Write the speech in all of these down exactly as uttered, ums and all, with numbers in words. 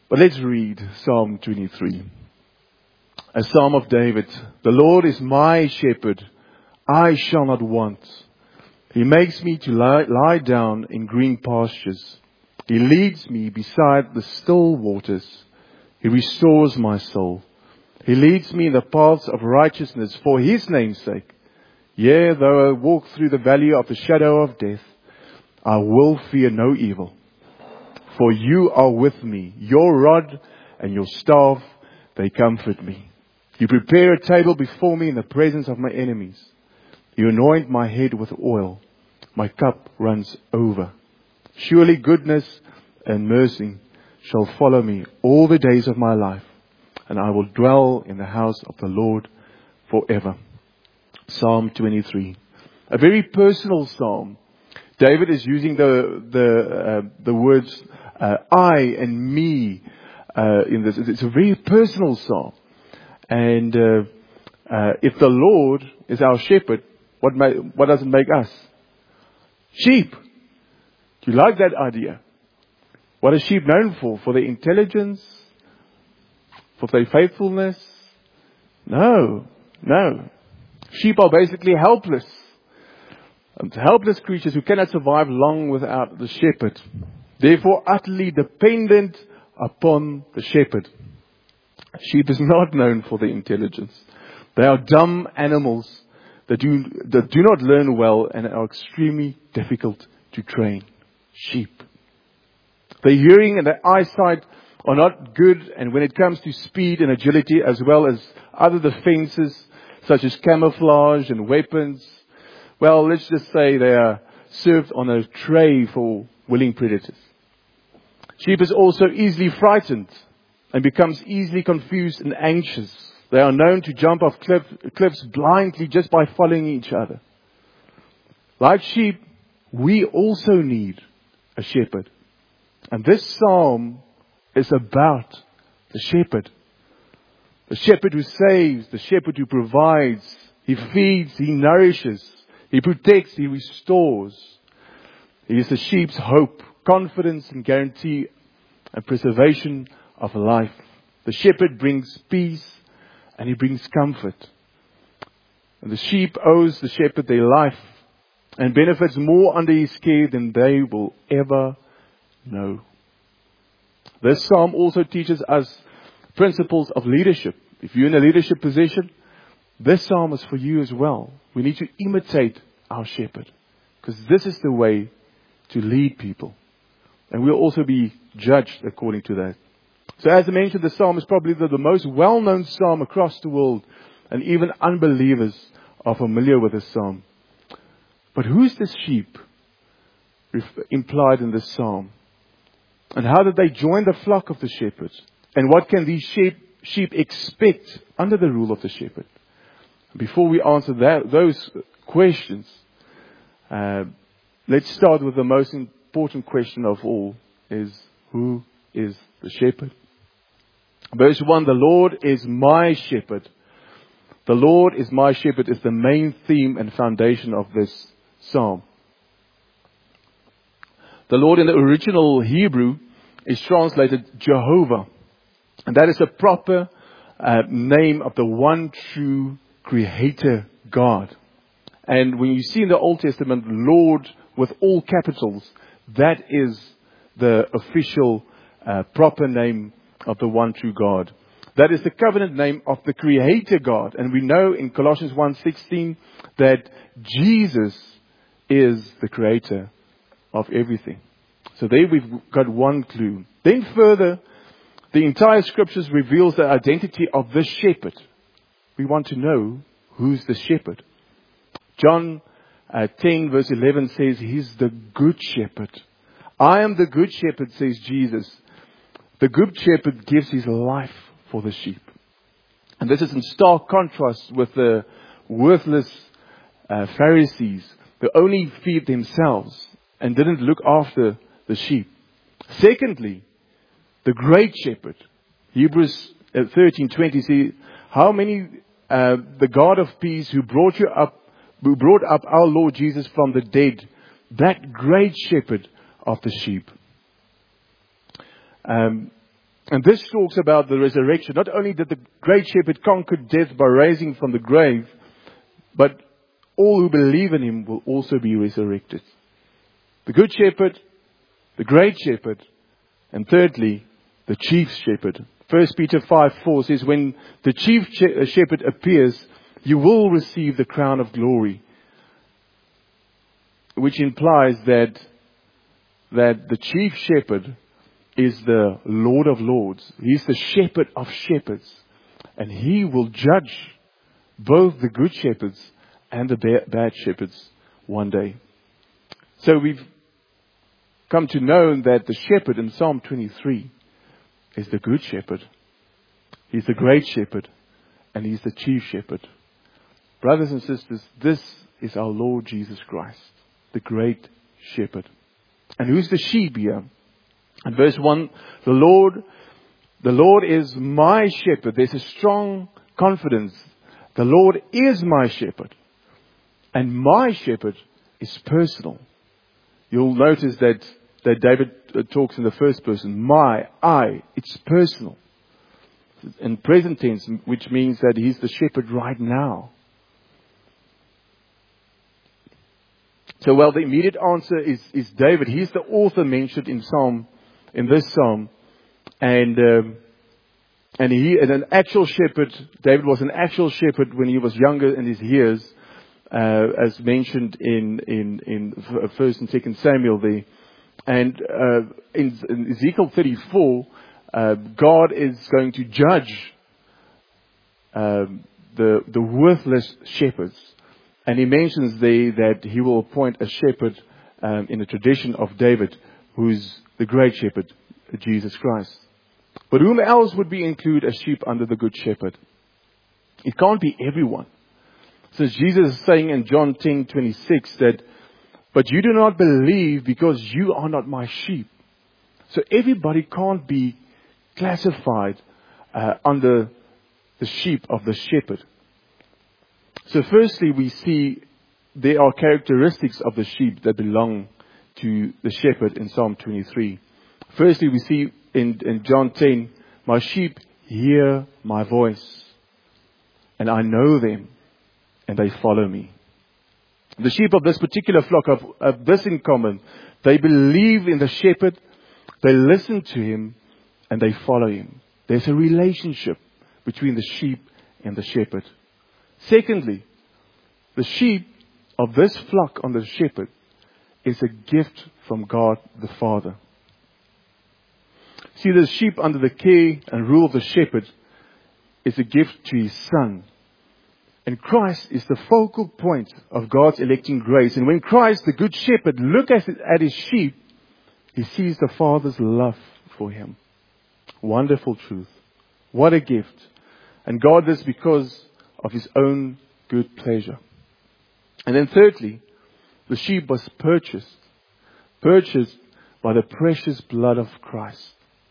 But let's read Psalm twenty-three. A Psalm of David. The Lord is my shepherd. I shall not want. He makes me to lie, lie down in green pastures. He leads me beside the still waters. He restores my soul. He leads me in the paths of righteousness for His name's sake. Yea, though I walk through the valley of the shadow of death, I will fear no evil. For You are with me. Your rod and Your staff, they comfort me. You prepare a table before me in the presence of my enemies. You anoint my head with oil. My cup runs over. Surely goodness and mercy shall follow me all the days of my life, and I will dwell in the house of the Lord forever. Psalm twenty-three. A very personal psalm. David is using the the uh, the words uh, I and me uh, in this. It's a very personal psalm. And uh, uh, if the Lord is our shepherd, what ma- what does it make us? Sheep. Do you like that idea? What are sheep known for? For their intelligence? For their faithfulness? No, no. Sheep are basically helpless. Helpless creatures who cannot survive long without the shepherd. Therefore utterly dependent upon the shepherd. Sheep is not known for their intelligence. They are dumb animals that do, that do not learn well and are extremely difficult to train. Sheep. Their hearing and their eyesight are not good, and when it comes to speed and agility as well as other defenses such as camouflage and weapons, well, let's just say they are served on a tray for willing predators. Sheep is also easily frightened and becomes easily confused and anxious. They are known to jump off cliff, cliffs blindly just by following each other. Like sheep, we also need a shepherd. And this psalm is about the shepherd. The shepherd who saves, the shepherd who provides. He feeds, He nourishes, He protects, He restores. He is the sheep's hope, confidence and guarantee and preservation of life. The shepherd brings peace and He brings comfort. And the sheep owes the shepherd their life and benefits more under His care than they will ever know. This psalm also teaches us principles of leadership. If you're in a leadership position, this psalm is for you as well. We need to imitate our shepherd, because this is the way to lead people. And we'll also be judged according to that. So as I mentioned, the psalm is probably the, the most well-known psalm across the world. And even unbelievers are familiar with this psalm. But who's this sheep implied in this psalm? And how did they join the flock of the shepherd? And what can these sheep, sheep expect under the rule of the shepherd? Before we answer that, those questions, uh, let's start with the most important question of all, is who is the shepherd? Verse one, the Lord is my shepherd. The Lord is my shepherd is the main theme and foundation of this psalm. The Lord in the original Hebrew is translated Jehovah. And that is a proper uh, name of the one true Creator God. And when you see in the Old Testament, Lord with all capitals, that is the official uh, proper name of the one true God. That is the covenant name of the Creator God. And we know in Colossians one sixteen that Jesus is the Creator of everything. So there we've got one clue. Then further, the entire Scriptures reveals the identity of the shepherd. We want to know who's the shepherd. John uh, ten verse eleven says He's the good shepherd. I am the good shepherd, says Jesus. The good shepherd gives His life for the sheep. And this is in stark contrast with the worthless uh, Pharisees who only feed themselves and didn't look after the sheep. Secondly, the great shepherd. Hebrews thirteen twenty says, how many, uh, the God of peace who brought you up, who brought up our Lord Jesus from the dead, that great shepherd of the sheep. Um, And this talks about the resurrection. Not only did the great shepherd conquer death by raising from the grave, but all who believe in him will also be resurrected. The good shepherd, the great shepherd, and thirdly, the chief shepherd. First Peter five four says, when the chief shepherd appears, you will receive the crown of glory. Which implies that, that the chief shepherd is the Lord of Lords. He's the shepherd of shepherds. And he will judge both the good shepherds and the bad shepherds one day. So we've come to know that the shepherd in Psalm twenty-three is the good shepherd. He's the great shepherd. And he's the chief shepherd. Brothers and sisters, this is our Lord Jesus Christ, the great shepherd. And who's the sheep here? In verse one, the Lord, the Lord is my shepherd. There's a strong confidence. The Lord is my shepherd. And my shepherd is personal. You'll notice that, that David talks in the first person. My, I, it's personal. In present tense, which means that he's the shepherd right now. So, well, the immediate answer is, is David. He's the author mentioned in Psalm, in this Psalm. And, um, and he, and an actual shepherd, David was an actual shepherd when he was younger in his years, uh, as mentioned in, in, in First and Second Samuel there. And, uh, in, in Ezekiel thirty-four, uh, God is going to judge, um, the, the worthless shepherds. And he mentions there that he will appoint a shepherd um, in the tradition of David, who's the great shepherd, Jesus Christ. But whom else would be include as sheep under the good shepherd? It can't be everyone. Since Jesus is saying in John ten twenty-six that, but you do not believe because you are not my sheep. So everybody can't be classified uh, under the sheep of the shepherd. So firstly, we see there are characteristics of the sheep that belong to the shepherd in Psalm twenty-three. Firstly, we see in, in John ten, my sheep hear my voice, and I know them, and they follow me. The sheep of this particular flock have, have this in common. They believe in the shepherd, they listen to him, and they follow him. There's a relationship between the sheep and the shepherd. Secondly, the sheep of this flock on the shepherd is a gift from God the Father. See, the sheep under the care and rule of the shepherd is a gift to his Son. And Christ is the focal point of God's electing grace. And when Christ, the good shepherd, looks at his sheep, he sees the Father's love for him. Wonderful truth. What a gift. And God does because of his own good pleasure. And then thirdly, the sheep was purchased. Purchased by the precious blood of Christ.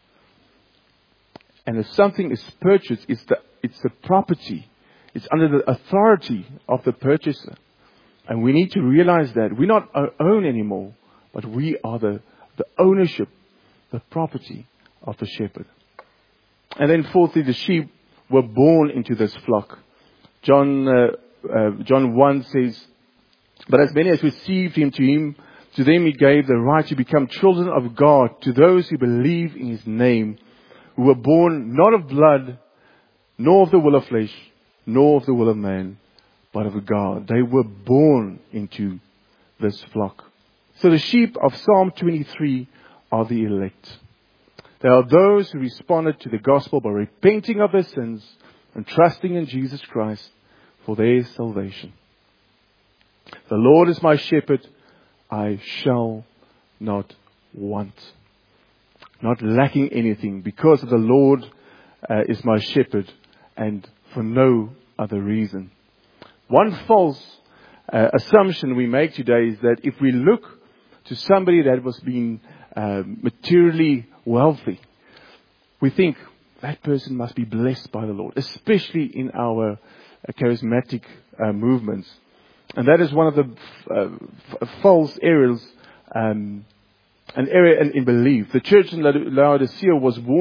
And if something is purchased, it's the, it's the property. It's under the authority of the purchaser. And we need to realize that we're not our own anymore, but we are the, the ownership, the property of the shepherd. And then fourthly, the sheep were born into this flock. John uh, uh, John one says, but as many as received him, to him, to them he gave the right to become children of God, to those who believe in his name, who were born not of blood, nor of the will of flesh, nor of the will of man, but of God. They were born into this flock. So the sheep of Psalm twenty-three are the elect. They are those who responded to the gospel by repenting of their sins and trusting in Jesus Christ for their salvation. The Lord is my shepherd, I shall not want. Not lacking anything, because of the Lord uh, is my shepherd, and for no other reason. One false uh, assumption we make today is that if we look to somebody that was being uh, materially wealthy, we think that person must be blessed by the Lord, especially in our uh, charismatic uh, movements. And that is one of the uh, f- false areas, um, an area in, in belief. The church in Laodicea was warned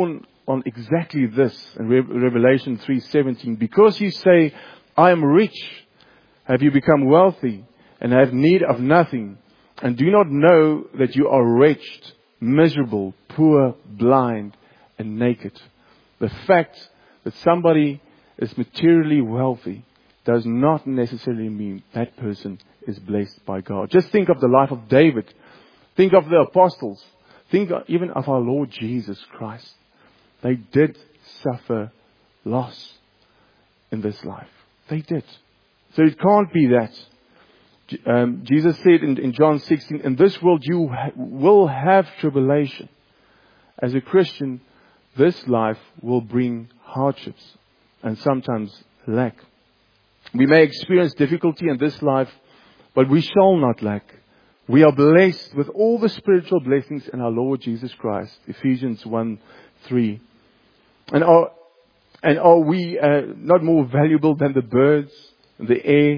on exactly this in Re- Revelation three seventeen. Because you say, I am rich, have you become wealthy, and have need of nothing, and do not know that you are wretched, miserable, poor, blind, and naked. The fact that somebody is materially wealthy does not necessarily mean that person is blessed by God. Just think of the life of David. Think of the apostles. Think even of our Lord Jesus Christ. They did suffer loss in this life. They did. So it can't be that. Um, Jesus said in, in John sixteen, in this world you ha- will have tribulation. As a Christian, this life will bring hardships and sometimes lack. We may experience difficulty in this life, but we shall not lack. We are blessed with all the spiritual blessings in our Lord Jesus Christ. Ephesians one three. And are, and are we uh, not more valuable than the birds and the air?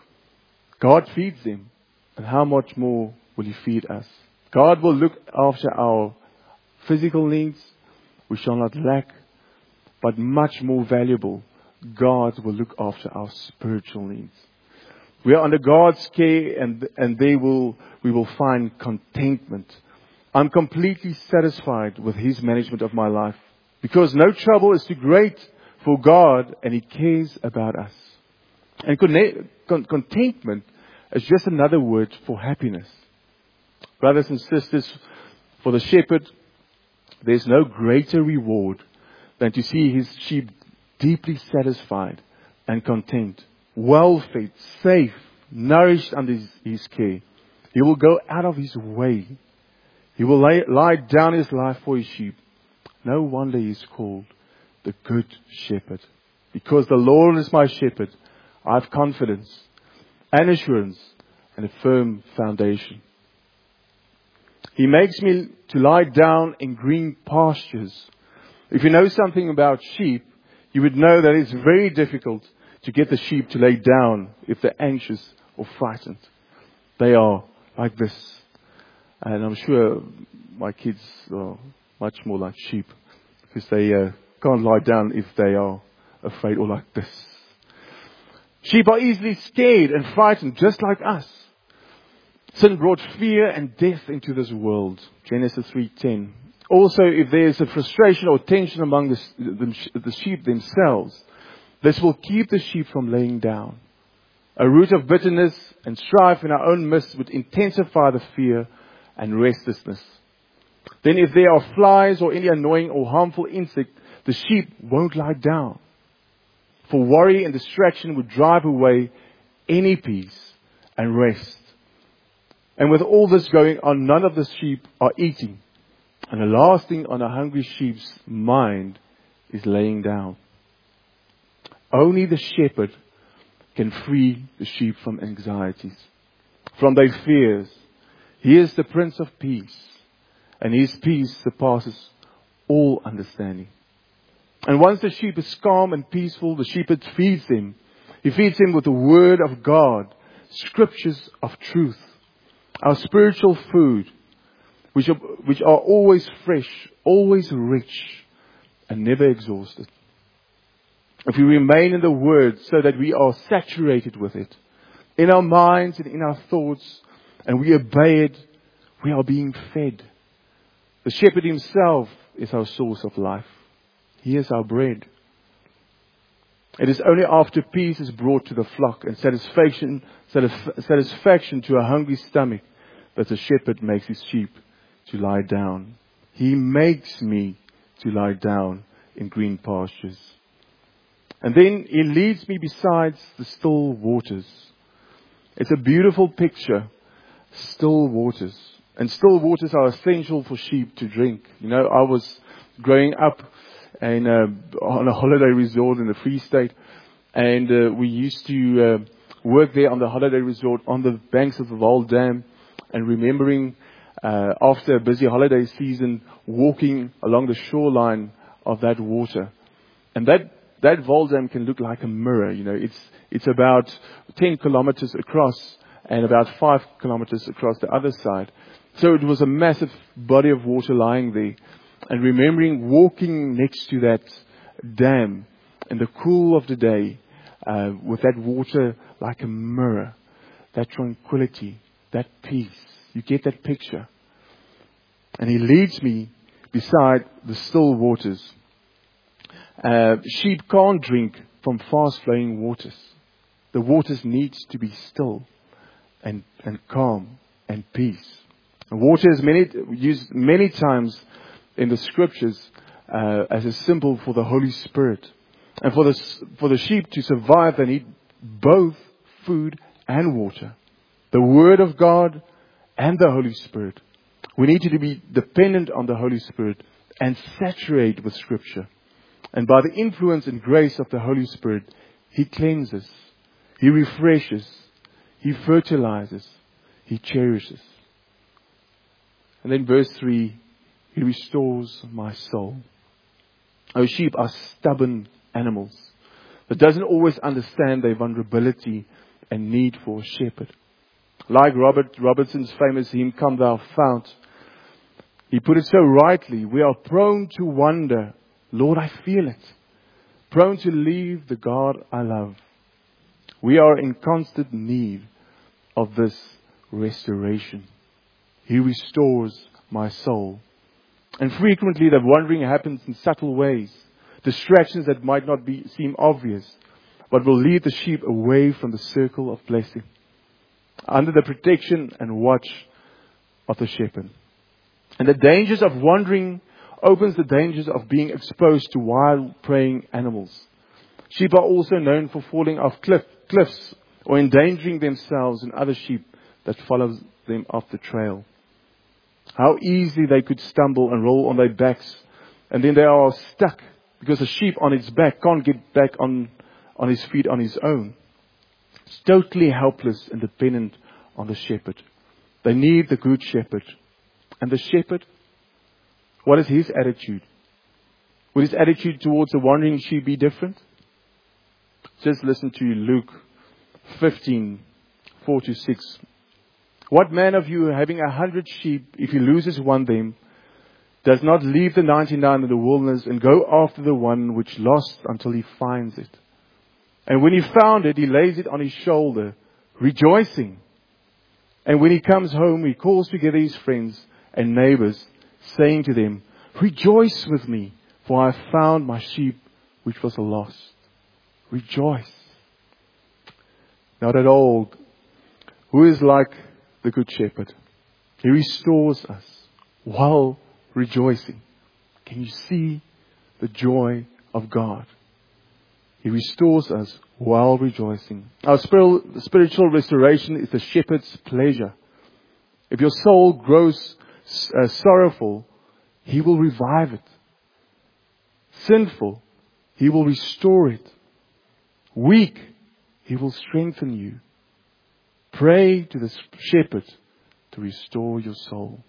God feeds them. And how much more will He feed us? God will look after our physical needs. We shall not lack. But much more valuable, God will look after our spiritual needs. We are under God's care, and and they will we will find contentment. I'm completely satisfied with His management of my life, because no trouble is too great for God, and He cares about us. And con- contentment is just another word for happiness. Brothers and sisters, for the shepherd, there's no greater reward than to see his sheep deeply satisfied and content, well-fed, safe, nourished under his, his care. He will go out of his way. He will lay, lie down his life for his sheep. No wonder he is called the Good Shepherd. Because the Lord is my shepherd, I have confidence and assurance and a firm foundation. He makes me to lie down in green pastures. If you know something about sheep, you would know that it's very difficult to get the sheep to lay down if they're anxious or frightened. They are like this. And I'm sure my kids are much more like sheep, because they uh, can't lie down if they are afraid or like this. Sheep are easily scared and frightened, just like us. Sin brought fear and death into this world. Genesis three ten. Also, if there is a frustration or tension among the, the, the sheep themselves, this will keep the sheep from laying down. A root of bitterness and strife in our own midst would intensify the fear and restlessness. Then if there are flies or any annoying or harmful insect, the sheep won't lie down. For worry and distraction would drive away any peace and rest. And with all this going on, none of the sheep are eating. And the last thing on a hungry sheep's mind is laying down. Only the shepherd can free the sheep from anxieties, from their fears. He is the Prince of Peace, and His peace surpasses all understanding. And once the sheep is calm and peaceful, the shepherd feeds them. He feeds them with the Word of God, scriptures of truth, our spiritual food, which are, which are always fresh, always rich, and never exhausted. If we remain in the Word so that we are saturated with it, in our minds and in our thoughts, and we obey it, we are being fed. The shepherd Himself is our source of life. He is our bread. It is only after peace is brought to the flock and satisfaction, satisfaction to a hungry stomach that the shepherd makes his sheep to lie down. He makes me to lie down in green pastures. And then He leads me beside the still waters. It's a beautiful picture. Still waters. And still waters are essential for sheep to drink. You know, I was growing up in a, on a holiday resort in the Free State. And uh, we used to uh, work there on the holiday resort on the banks of the Vaal Dam. And remembering uh, after a busy holiday season, walking along the shoreline of that water. And that That Vaal Dam can look like a mirror. You know, it's it's about ten kilometers across and about five kilometers across the other side. So it was a massive body of water lying there. and remembering walking next to that dam in the cool of the day, uh, with that water like a mirror, that tranquility, that peace. You get that picture. And He leads me beside the still waters. Uh, sheep can't drink from fast-flowing waters. The waters need to be still and, and calm and peace. And water is many, used many times in the scriptures uh, as a symbol for the Holy Spirit. And for the, for the sheep to survive, they need both food and water. The Word of God and the Holy Spirit. We need to be dependent on the Holy Spirit and saturate with Scripture. And by the influence and grace of the Holy Spirit, He cleanses, He refreshes, He fertilizes, He cherishes. And then verse three, He restores my soul. Our sheep are stubborn animals that doesn't always understand their vulnerability and need for a shepherd. Like Robert Robertson's famous hymn, Come Thou Fount, he put it so rightly, we are prone to wonder, Lord, I feel it. Prone to leave the God I love. We are in constant need of this restoration. He restores my soul. And frequently the wandering happens in subtle ways. Distractions that might not be seem obvious, but will lead the sheep away from the circle of blessing, under the protection and watch of the shepherd. And the dangers of wandering opens the dangers of being exposed to wild preying animals. Sheep are also known for falling off cliff, cliffs or endangering themselves and other sheep that follow them off the trail. How easily they could stumble and roll on their backs, and then they are stuck because the sheep on its back can't get back on, on his feet on his own. It's totally helpless and dependent on the shepherd. They need the good shepherd. And the shepherd, what is his attitude? Will his attitude towards the wandering sheep be different? Just listen to Luke fifteen, four to six. What man of you, having a hundred sheep, if he loses one of them, does not leave the ninety-nine in the wilderness and go after the one which lost until he finds it? And when he found it, he lays it on his shoulder, rejoicing. And when he comes home, he calls together his friends and neighbors, saying to them, Rejoice with me, for I have found my sheep which was lost. Rejoice. Not at all. Who is like the Good Shepherd? He restores us while rejoicing. Can you see the joy of God? He restores us while rejoicing. Our spiritual restoration is the shepherd's pleasure. If your soul grows uh, sorrowful, He will revive it. Sinful, He will restore it. Weak, He will strengthen you. Pray to the shepherd to restore your soul.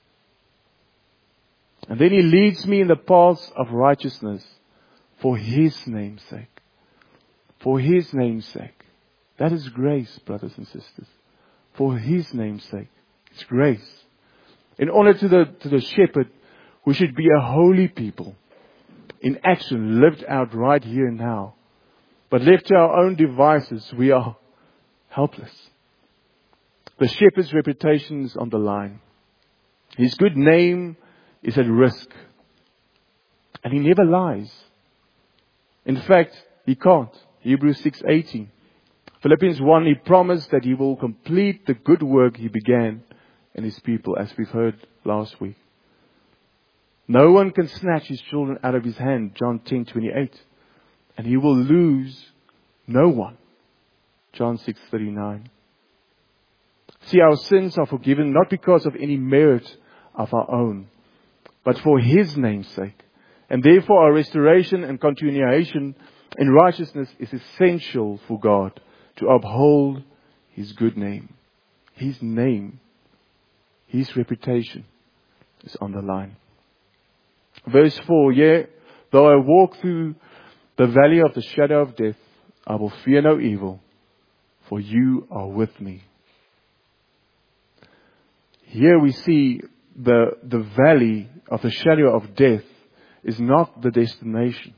And then He leads me in the paths of righteousness for His name's sake. For His name's sake. That is grace, brothers and sisters. For His name's sake. It's grace. In honor to the, to the shepherd, we should be a holy people. In action, lived out right here and now. But left to our own devices, we are helpless. The shepherd's reputation is on the line. His good name is at risk. And he never lies. In fact, he can't. Hebrews six eighteen. Philippians one, he promised that he will complete the good work he began in his people, as we've heard last week. No one can snatch his children out of his hand, John ten twenty-eight. And he will lose no one, John six thirty-nine. See, our sins are forgiven not because of any merit of our own, but for His name's sake. And therefore our restoration and continuation in righteousness is essential for God to uphold His good name. His name, His reputation is on the line. Verse four, yea, though I walk through the valley of the shadow of death, I will fear no evil, for you are with me. Here we see the, the valley of the shadow of death is not the destination.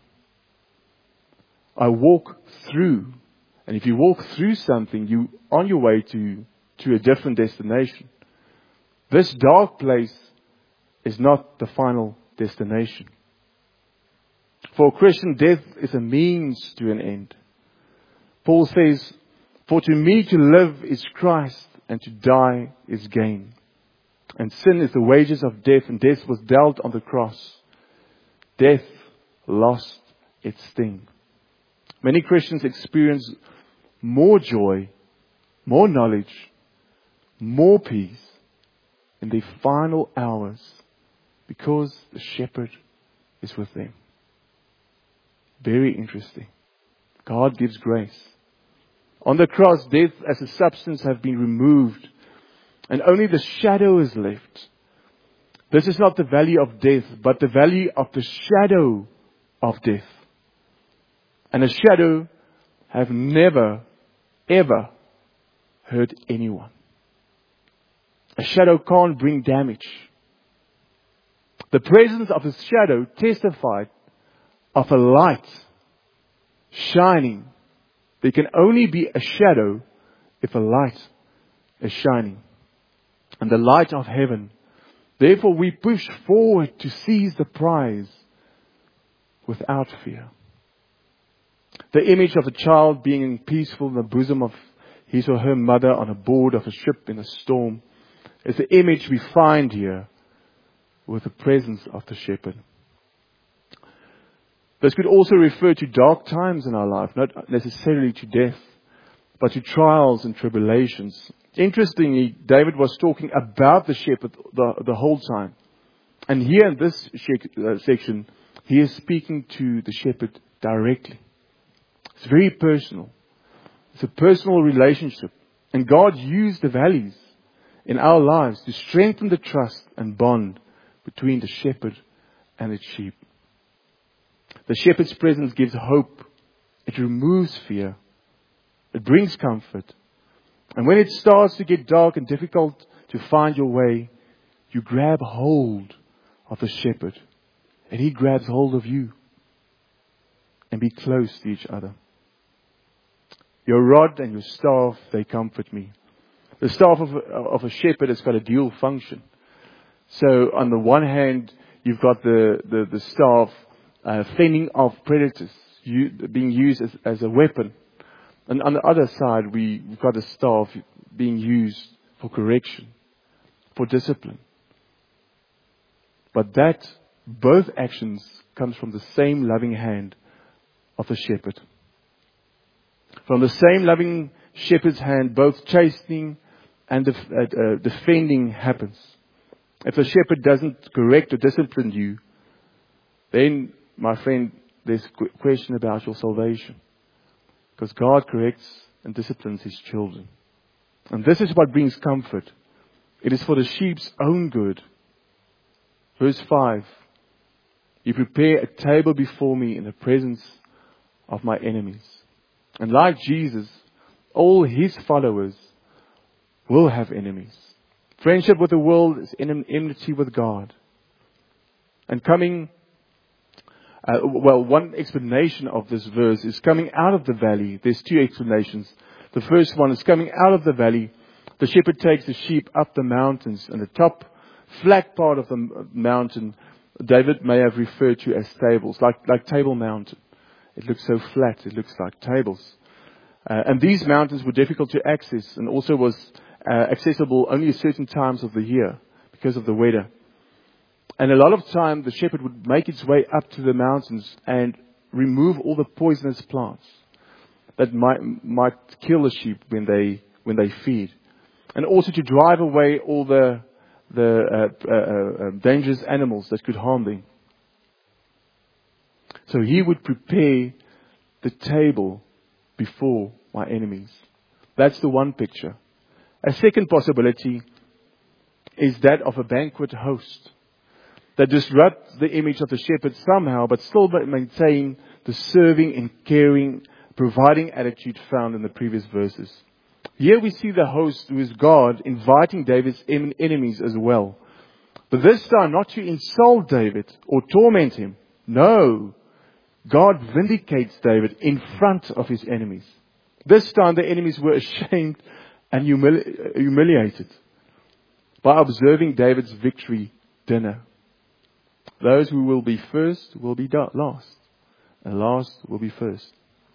I walk through, and if you walk through something, you're on your way to, to a different destination. This dark place is not the final destination. For a Christian, death is a means to an end. Paul says, "For to me to live is Christ, and to die is gain. And sin is the wages of death, and death was dealt on the cross. Death lost its sting." Many Christians experience more joy, more knowledge, more peace in their final hours because the shepherd is with them. Very interesting. God gives grace. On the cross, death as a substance have been removed, and only the shadow is left. This is not the valley of death, but the valley of the shadow of death. And a shadow have never, ever hurt anyone. A shadow can't bring damage. The presence of a shadow testified of a light shining. There can only be a shadow if a light is shining. And the light of heaven. Therefore we push forward to seize the prize without fear. The image of a child being peaceful in the bosom of his or her mother on a board of a ship in a storm is the image we find here with the presence of the shepherd. This could also refer to dark times in our life, not necessarily to death, but to trials and tribulations. Interestingly, David was talking about the shepherd the, the whole time. And here in this section, he is speaking to the shepherd directly. It's very personal. It's a personal relationship. And God used the valleys in our lives to strengthen the trust and bond between the shepherd and its sheep. The shepherd's presence gives hope. It removes fear. It brings comfort. And when it starts to get dark and difficult to find your way, you grab hold of the shepherd. And he grabs hold of you. And be close to each other. Your rod and your staff, they comfort me. The staff of a, of a shepherd has got a dual function. So on the one hand, you've got the, the, the staff uh, fending off predators, you, being used as, as a weapon. And on the other side, we, we've got the staff being used for correction, for discipline. But that, both actions, comes from the same loving hand of the shepherd. From the same loving shepherd's hand, both chastening and def- uh, defending happens. If the shepherd doesn't correct or discipline you, then, my friend, there's a question about your salvation. Because God corrects and disciplines His children. And this is what brings comfort. It is for the sheep's own good. Verse five. You prepare a table before me in the presence of my enemies. And like Jesus, all His followers will have enemies. Friendship with the world is enmity with God. And coming, uh, well, one explanation of this verse is coming out of the valley. There's two explanations. The first one is coming out of the valley. The shepherd takes the sheep up the mountains, and the top flat part of the mountain, David may have referred to as tables, like, like Table Mountain. It looks so flat, it looks like tables. Uh, and these mountains were difficult to access and also was uh, accessible only at certain times of the year because of the weather. And a lot of time the shepherd would make its way up to the mountains and remove all the poisonous plants that might, might kill the sheep when they, when they feed. And also to drive away all the, the uh, uh, uh, dangerous animals that could harm them. So he would prepare the table before my enemies. That's the one picture. A second possibility is that of a banquet host that disrupts the image of the shepherd somehow, but still maintain the serving and caring, providing attitude found in the previous verses. Here we see the host, who is God, inviting David's enemies as well. But this time not to insult David or torment him. No. God vindicates David in front of his enemies. This time the enemies were ashamed and humili- humiliated by observing David's victory dinner. Those who will be first will be last, and last will be first.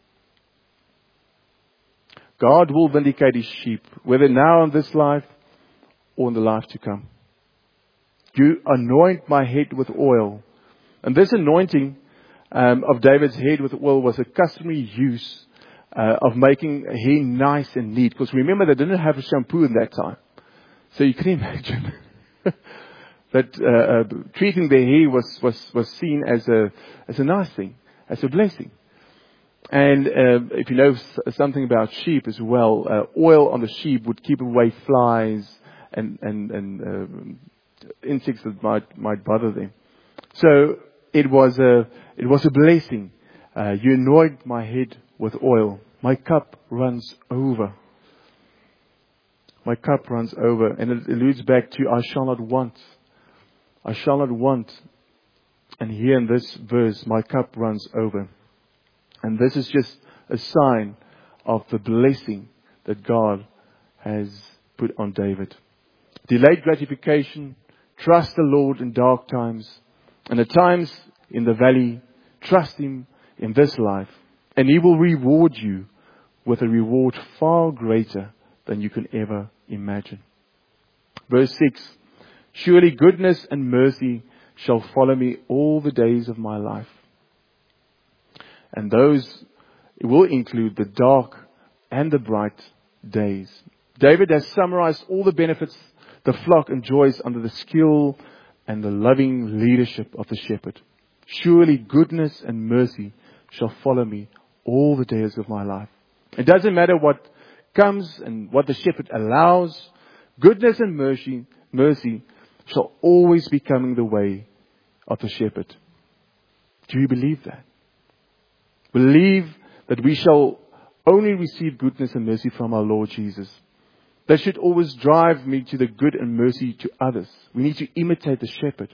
God will vindicate his sheep, whether now in this life or in the life to come. You anoint my head with oil. And this anointing um, of David's head with oil was a customary use uh, of making hair nice and neat. Because remember, they didn't have a shampoo in that time. So you can imagine that uh, uh, treating their hair was, was, was seen as a, as a nice thing, as a blessing. And uh, if you know s- something about sheep as well, uh, oil on the sheep would keep away flies and, and, and uh, insects that might, might bother them. So it was a, it was a blessing. Uh, you anoint my head with oil. My cup runs over. My cup runs over. And it alludes back to, I shall not want. I shall not want. And here in this verse, my cup runs over. And this is just a sign of the blessing that God has put on David. Delayed gratification, trust the Lord in dark times, and at times in the valley, trust Him in this life, and He will reward you with a reward far greater than you can ever imagine. Verse six, surely goodness and mercy shall follow me all the days of my life. And those will include the dark and the bright days. David has summarized all the benefits the flock enjoys under the skill and the loving leadership of the shepherd. Surely goodness and mercy shall follow me all the days of my life. It doesn't matter what comes and what the shepherd allows. Goodness and mercy, mercy shall always be coming the way of the shepherd. Do you believe that? Believe that we shall only receive goodness and mercy from our Lord Jesus. That should always drive me to the good and mercy to others. We need to imitate the shepherd.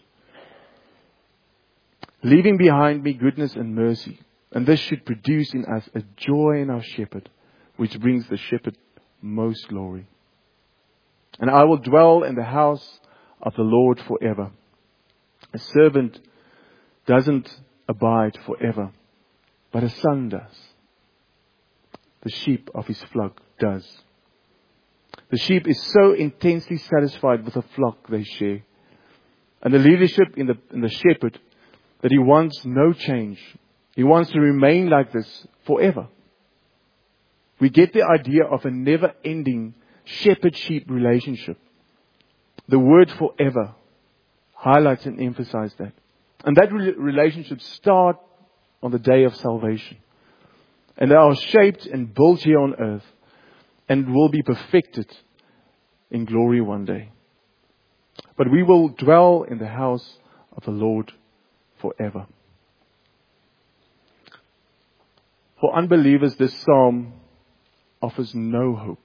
Leaving behind me goodness and mercy. And this should produce in us a joy in our shepherd, which brings the shepherd most glory. And I will dwell in the house of the Lord forever. A servant doesn't abide forever, but a son does. The sheep of his flock does. The sheep is so intensely satisfied with the flock they share, and the leadership in the, in the shepherd, that he wants no change. He wants to remain like this forever. We get the idea of a never-ending shepherd-sheep relationship. The word forever highlights and emphasizes that. And that re- relationship starts on the day of salvation. And they are shaped and built here on earth and will be perfected in glory one day. But we will dwell in the house of the Lord forever. For unbelievers, this psalm offers no hope.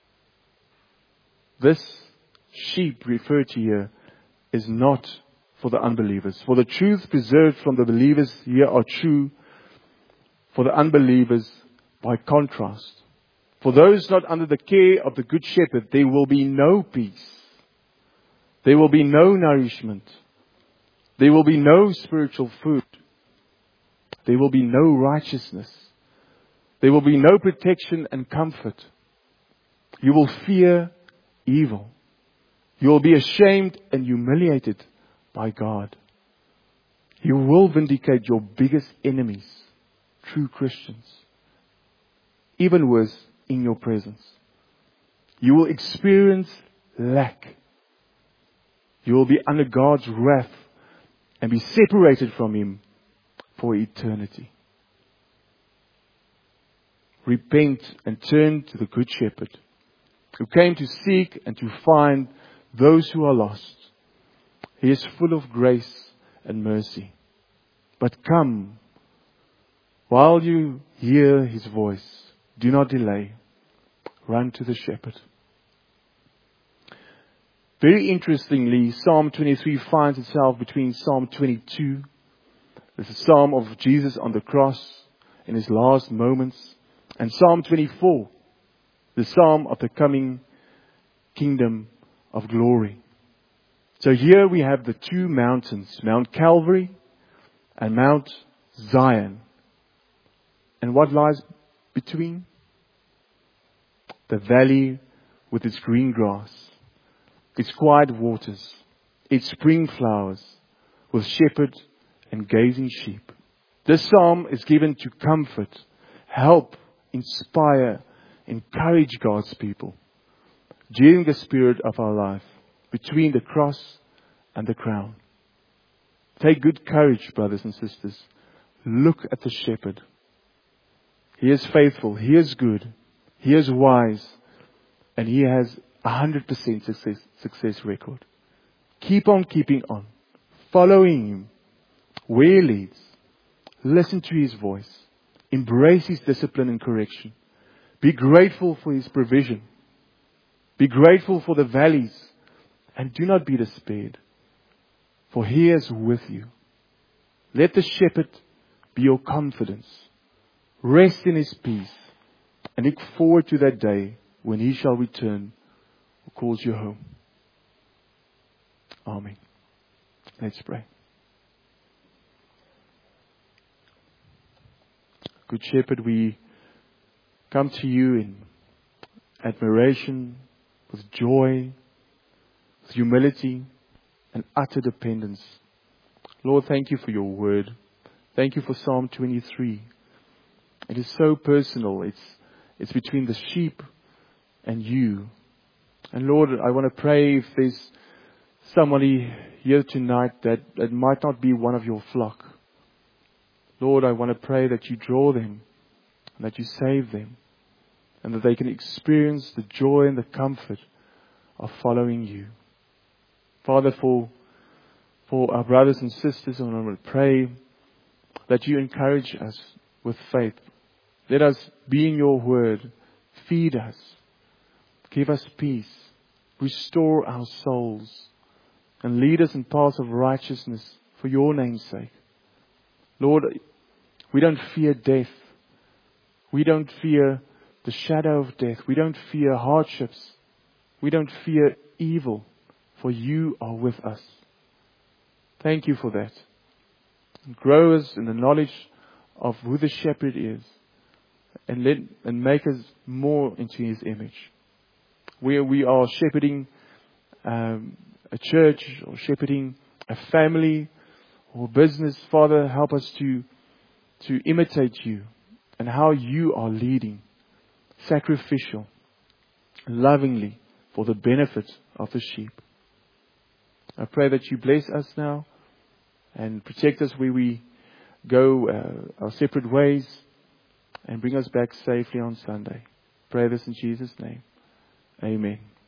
This sheep referred to here is not for the unbelievers. For the truths preserved from the believers here are true. For the unbelievers, by contrast, for those not under the care of the Good Shepherd, there will be no peace. There will be no nourishment. There will be no spiritual food. There will be no righteousness. There will be no protection and comfort. You will fear evil. You will be ashamed and humiliated by God. You will vindicate your biggest enemies, true Christians. Even worse, in your presence. You will experience lack. You will be under God's wrath and be separated from Him for eternity. Repent and turn to the Good Shepherd, who came to seek and to find those who are lost. He is full of grace and mercy. But come, while you hear His voice, do not delay. Run to the shepherd. Very interestingly, Psalm twenty-three finds itself between Psalm twenty-two. There's a psalm of Jesus on the cross in his last moments. And Psalm twenty-four, the psalm of the coming kingdom of glory. So here we have the two mountains, Mount Calvary and Mount Zion. And what lies between? The valley with its green grass, its quiet waters, its spring flowers, with shepherd and gazing sheep. This psalm is given to comfort, help, inspire, encourage God's people during the spirit of our life, between the cross and the crown. Take good courage, brothers and sisters. Look at the shepherd. He is faithful. He is good. He is wise. And he has a hundred percent success, success record. Keep on keeping on. Following him where he leads. Listen to his voice. Embrace his discipline and correction. Be grateful for his provision. Be grateful for the valleys. And do not be despaired. For he is with you. Let the shepherd be your confidence. Rest in his peace. And look forward to that day when he shall return who calls you home. Amen. Let's pray. Good Shepherd, we come to you in admiration, with joy, with humility, and utter dependence. Lord, thank you for your word. Thank you for Psalm twenty-three. It is so personal. It's, it's between the sheep and you. And Lord, I want to pray if there's somebody here tonight that, that might not be one of your flock. Lord, I want to pray that you draw them, and that you save them, and that they can experience the joy and the comfort of following you. Father, for, for our brothers and sisters, I want to pray that you encourage us with faith. Let us be in your word. Feed us. Give us peace. Restore our souls. And lead us in paths of righteousness for your name's sake. Lord, we don't fear death. We don't fear the shadow of death. We don't fear hardships. We don't fear evil, for you are with us. Thank you for that. And grow us in the knowledge of who the shepherd is, and let and make us more into his image. Where we are shepherding um, a church, or shepherding a family or business, Father, help us to to imitate you and how you are leading, sacrificial, lovingly, for the benefit of the sheep. I pray that you bless us now and protect us where we go uh, our separate ways, and bring us back safely on Sunday. Pray this in Jesus' name. Amen.